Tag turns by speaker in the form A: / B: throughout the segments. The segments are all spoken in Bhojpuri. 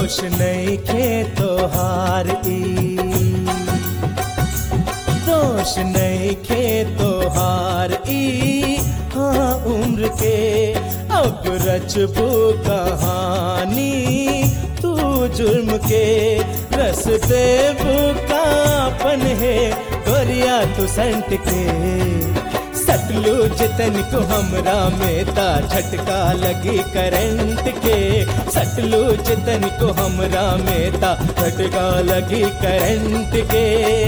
A: दोष नहीं खे तोहार ई, दोष नहीं खे तोहार ई, हाँ उम्र के अब रचबू कहानी तू जुर्म के, रस देबू कापन है गोरिया तू संट के, सटलू जितन को हमरा में ता झटका लगी करंट के, सटलू जितन को हमरा में ता झटका लगी करंट के।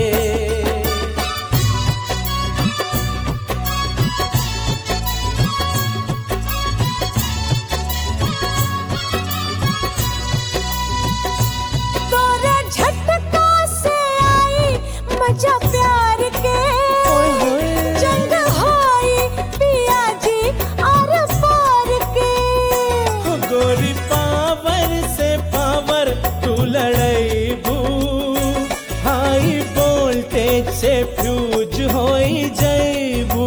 B: तोरा झटका से आई मजा प्यार के, जंग होई पिया जी आर पार के।
A: गोरी पावर से पावर तू लड़ाईबू, हाई वोल्टेज से फ्यूज होई जाइबू।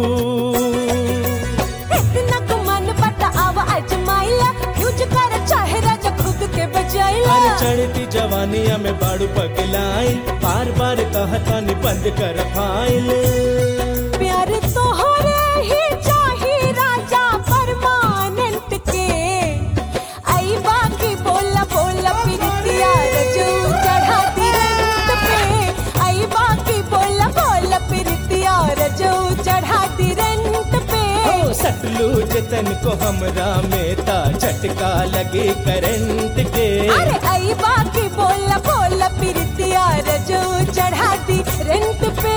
B: इतना गुमान बता आवा अजमाइला, यूज कर चाहे राजा खुद के बजाइला।
A: अरे चढ़ती जवानिया में बाड़ू पगलाई, बार बार कहता नि बंद कर फाइल।
B: प्यार तोहरे ही चाही राजा परमानेंट के, आई बाकी बोला बोला प्रीतिया रजू चढ़ा दी रेंट पे, आई बाकी बोला बोला प्रीतिया रजू चढ़ा दी रेंट पे।
A: हो सटलू जतन को हमरा में ता झटका लगे करंट के।
B: अरे आई बाकी बोला बोला प्रीतिया रजू चढ़ा दी रेंट पे।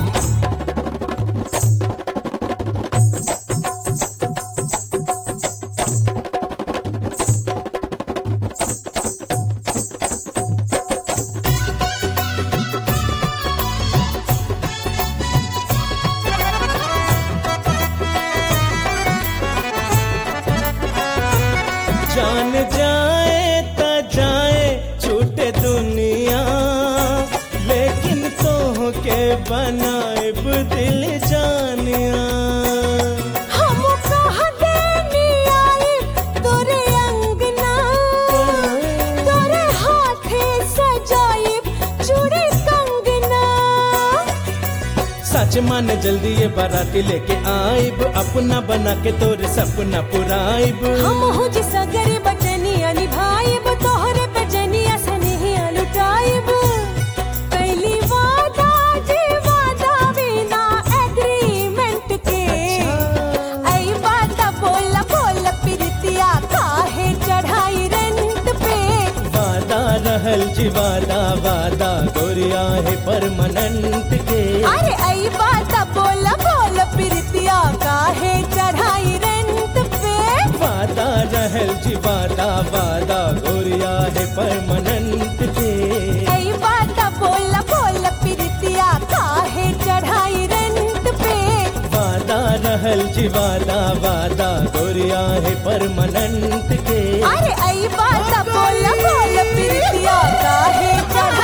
A: जान जाए ता जाए छूटे दुनिया, लेकिन तो के बनाएब दिल जानिया।
B: हम कहाँ देनी आई तोरे अंगना, तोरे हाथे सजाइब चूड़ी कंगना।
A: सच मान जल्दी ये बाराती लेके आइब, अपना बना के तोरे सपना पुराइब।
B: हम हो जिसा गरी बटनिया निभाइब, तोहरे पे जनिया से नहीं लुटाइब। पहली वादा जी वादा बिना एग्रीमेंट के, आई वादा बोला बोला प्रीतिया काहे चढ़ाई रेंट पे।
A: वादा रहल जी वादा वादा गोरिया है परमानेंट के।
B: अरे आई वादा बोला बोला प्रीतिया काहे चढ़ाई रेंट पे।
A: वादा रहल जी वादा वादा गोरिया है परमानेंट के।
B: आई वादा बोला बोला प्रीतिया काहे चढ़ाई रेंट पे।
A: वादा रहल जी वादा वादा गोरिया है परमानेंट के।
B: अरे आई बात बोला बोला प्रीतिया काहे चढ़ा